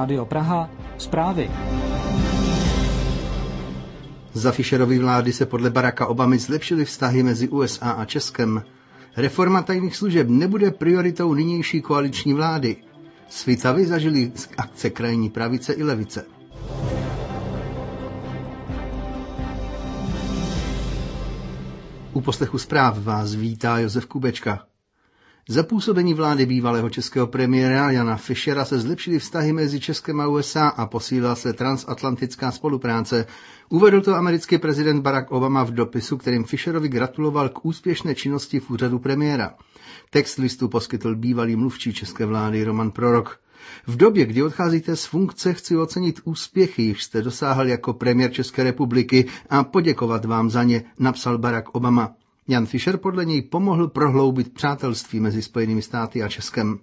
Rádio Praha, zprávy. Za Fischerovy vlády se podle Baracka Obamy zlepšily vztahy mezi USA a Českem. Reforma tajných služeb nebude prioritou nynější koaliční vlády. Svitavy zažili akce krajní pravice i levice. U poslechu zpráv vás vítá Josef Kubečka. Za působení vlády bývalého českého premiéra Jana Fischera se zlepšily vztahy mezi Českem a USA a posílila se transatlantická spolupráce. Uvedl to americký prezident Barack Obama v dopisu, kterým Fischerovi gratuloval k úspěšné činnosti v úřadu premiéra. Text listu poskytl bývalý mluvčí české vlády Roman Prorok. V době, kdy odcházíte z funkce, chci ocenit úspěchy, již jste dosáhl jako premiér České republiky a poděkovat vám za ně, napsal Barack Obama. Jan Fischer podle něj pomohl prohloubit přátelství mezi Spojenými státy a Českem.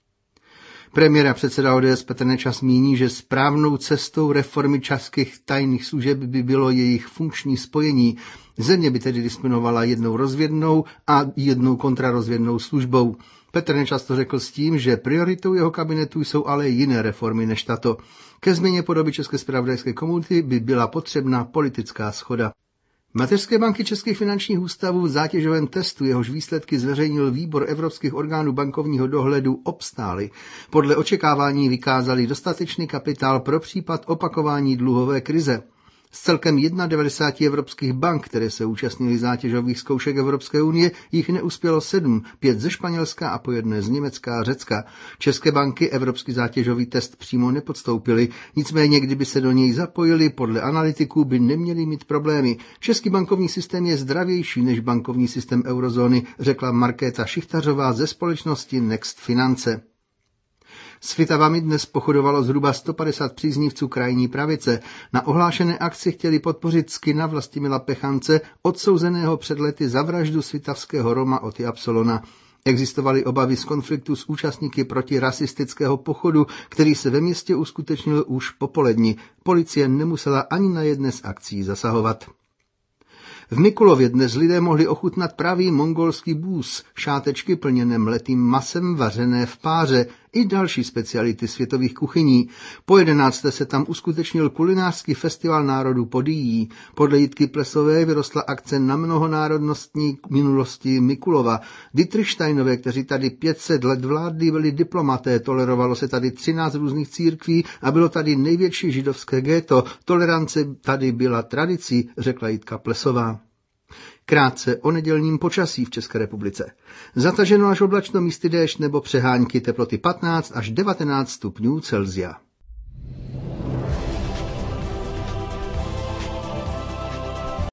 Premiér a předseda ODS Petr Nečas míní, že správnou cestou reformy českých tajných služeb by bylo jejich funkční spojení. Země by tedy disponovala jednou rozvědnou a jednou kontrarozvědnou službou. Petr Nečas to řekl s tím, že prioritou jeho kabinetu jsou ale jiné reformy než tato. Ke změně podoby české zpravodajské komunity by byla potřebná politická shoda. Mateřské banky českých finančních ústavů v zátěžovém testu, jehož výsledky zveřejnil výbor evropských orgánů bankovního dohledu, obstály. Podle očekávání vykázali dostatečný kapitál pro případ opakování dluhové krize. Z celkem 91 evropských bank, které se účastnily zátěžových zkoušek Evropské unie, jich neuspělo 7, 5 ze Španělska a po jedné z Německa a Řecka. České banky evropský zátěžový test přímo nepodstoupily, nicméně kdyby se do něj zapojili, podle analytiků by neměli mít problémy. Český bankovní systém je zdravější než bankovní systém eurozóny, řekla Markéta Šichtařová ze společnosti Next Finance. S Svitavami dnes pochodovalo zhruba 150 příznivců krajní pravice. Na ohlášené akci chtěli podpořit skina Vlastimila Pechance, odsouzeného před lety za vraždu svitavského Roma Oty Absolona. Existovaly obavy z konfliktu s účastníky protirasistického pochodu, který se ve městě uskutečnil už popolední. Policie nemusela ani na jedné z akcí zasahovat. V Mikulově dnes lidé mohli ochutnat pravý mongolský bůz, šátečky plněné mletým masem vařené v páře i další speciality světových kuchyní. Po 11. se tam uskutečnil kulinářský festival národů Podyjí. Podle Jitky Plesové vyrostla akce na mnohonárodnostní minulosti Mikulova. Dietrichsteinové, kteří tady 500 let vládli, byli diplomaté, tolerovalo se tady 13 různých církví a bylo tady největší židovské ghetto. Tolerance tady byla tradicí, řekla Jitka Plesová. Krátce o nedělním počasí v České republice. Zataženo až oblačno, místy déšť nebo přehánky, teploty 15 až 19 stupňů Celsia.